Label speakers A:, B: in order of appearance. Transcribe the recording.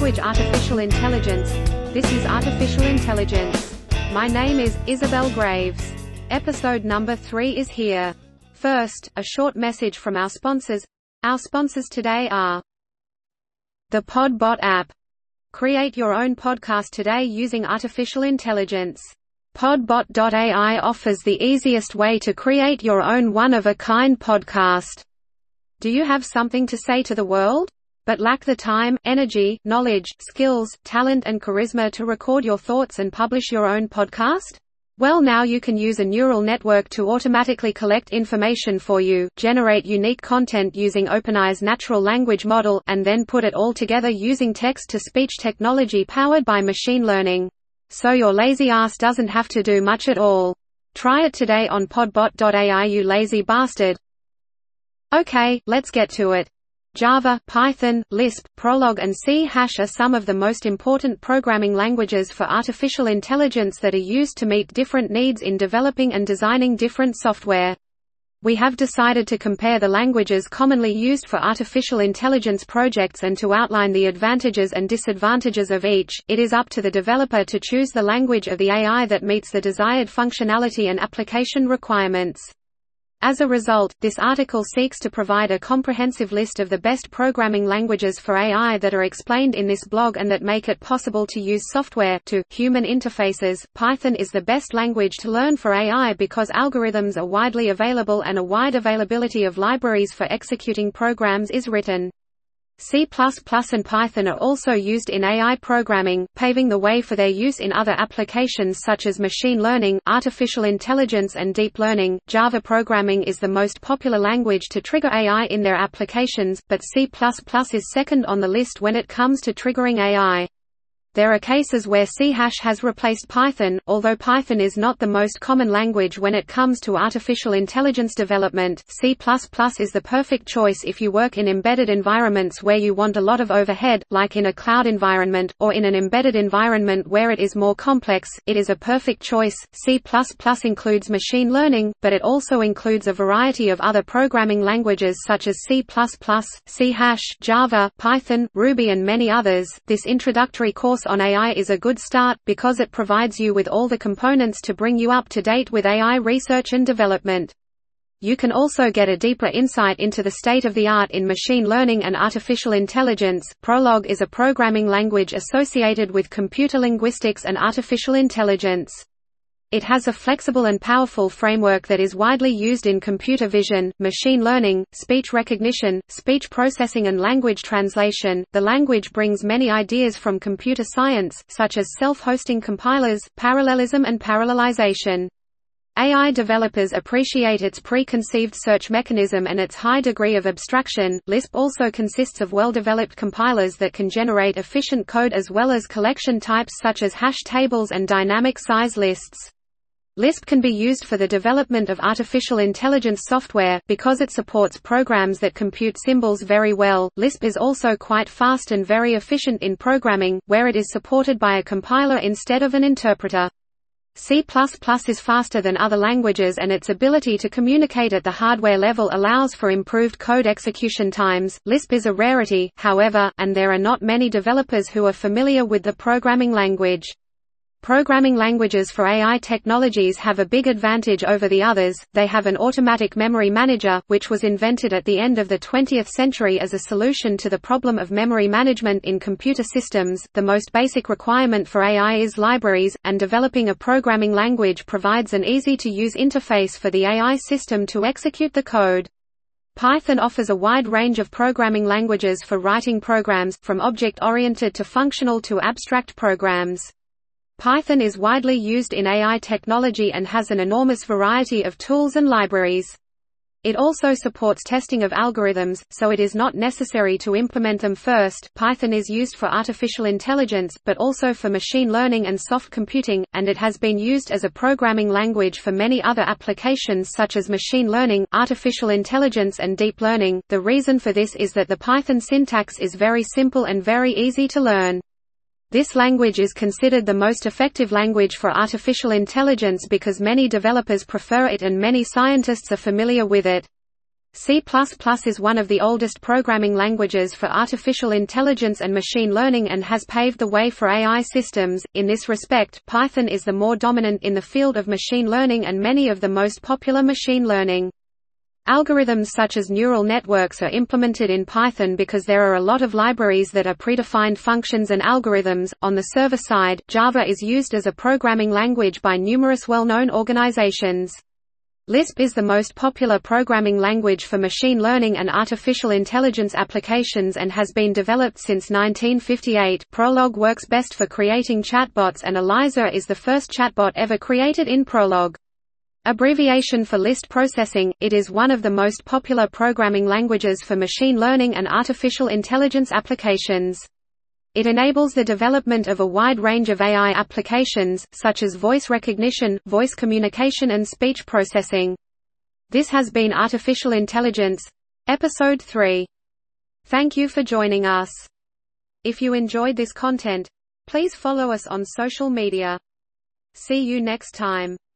A: language artificial intelligence. This is Artificial Intelligence. My name is Isabel Graves. Episode number 3 is here. First, a short message from our sponsors. Our sponsors today are the Podbot app. Create your own podcast today using artificial intelligence. Podbot.ai offers the easiest way to create your own one-of-a-kind podcast. Do you have something to say to the world, but lack the time, energy, knowledge, skills, talent and charisma to record your thoughts and publish your own podcast? Well, now you can use a neural network to automatically collect information for you, generate unique content using OpenAI's natural language model, and then put it all together using text-to-speech technology powered by machine learning. So your lazy ass doesn't have to do much at all. Try it today on podbot.ai, you lazy bastard. Okay, let's get to it. Java, Python, Lisp, Prolog and C# are some of the most important programming languages for artificial intelligence that are used to meet different needs in developing and designing different software. We have decided to compare the languages commonly used for artificial intelligence projects and to outline the advantages and disadvantages of each. It is up to the developer to choose the language of the AI that meets the desired functionality and application requirements. As a result, this article seeks to provide a comprehensive list of the best programming languages for AI that are explained in this blog and that make it possible to use software to human interfaces. Python is the best language to learn for AI because algorithms are widely available and a wide availability of libraries for executing programs is written. C++ and Python are also used in AI programming, paving the way for their use in other applications such as machine learning, artificial intelligence and deep learning. Java programming is the most popular language to trigger AI in their applications, but C++ is second on the list when it comes to triggering AI. There are cases where C# has replaced Python, although Python is not the most common language when it comes to artificial intelligence development. C++ is the perfect choice if you work in embedded environments where you want a lot of overhead, like in a cloud environment, or in an embedded environment where it is more complex. It is a perfect choice. C++ includes machine learning, but it also includes a variety of other programming languages such as C++, C#, Java, Python, Ruby and many others. This introductory course on AI is a good start, because it provides you with all the components to bring you up to date with AI research and development. You can also get a deeper insight into the state-of-the-art in machine learning and artificial intelligence. Prolog is a programming language associated with computer linguistics and artificial intelligence. It has a flexible and powerful framework that is widely used in computer vision, machine learning, speech recognition, speech processing and language translation. The language brings many ideas from computer science, such as self-hosting compilers, parallelism and parallelization. AI developers appreciate its preconceived search mechanism and its high degree of abstraction. Lisp also consists of well-developed compilers that can generate efficient code as well as collection types such as hash tables and dynamic size lists. Lisp can be used for the development of artificial intelligence software, because it supports programs that compute symbols very well. Lisp is also quite fast and very efficient in programming, where it is supported by a compiler instead of an interpreter. C++ is faster than other languages and its ability to communicate at the hardware level allows for improved code execution times. Lisp is a rarity, however, and there are not many developers who are familiar with the programming language. Programming languages for AI technologies have a big advantage over the others. They have an automatic memory manager, which was invented at the end of the 20th century as a solution to the problem of memory management in computer systems. The most basic requirement for AI is libraries, and developing a programming language provides an easy-to-use interface for the AI system to execute the code. Python offers a wide range of programming languages for writing programs, from object-oriented to functional to abstract programs. Python is widely used in AI technology and has an enormous variety of tools and libraries. It also supports testing of algorithms, so it is not necessary to implement them first. Python is used for artificial intelligence, but also for machine learning and soft computing, and it has been used as a programming language for many other applications such as machine learning, artificial intelligence and deep learning. The reason for this is that the Python syntax is very simple and very easy to learn. This language is considered the most effective language for artificial intelligence because many developers prefer it and many scientists are familiar with it. C++ is one of the oldest programming languages for artificial intelligence and machine learning and has paved the way for AI systems. In this respect, Python is the more dominant in the field of machine learning and many of the most popular machine learning algorithms such as neural networks are implemented in Python because there are a lot of libraries that are predefined functions and algorithms. On the server side, Java is used as a programming language by numerous well-known organizations. Lisp is the most popular programming language for machine learning and artificial intelligence applications and has been developed since 1958. Prolog works best for creating chatbots and ELIZA is the first chatbot ever created in Prolog. Abbreviation for list processing, it is one of the most popular programming languages for machine learning and artificial intelligence applications. It enables the development of a wide range of AI applications, such as voice recognition, voice communication and speech processing. This has been Artificial Intelligence, Episode 3. Thank you for joining us. If you enjoyed this content, please follow us on social media. See you next time.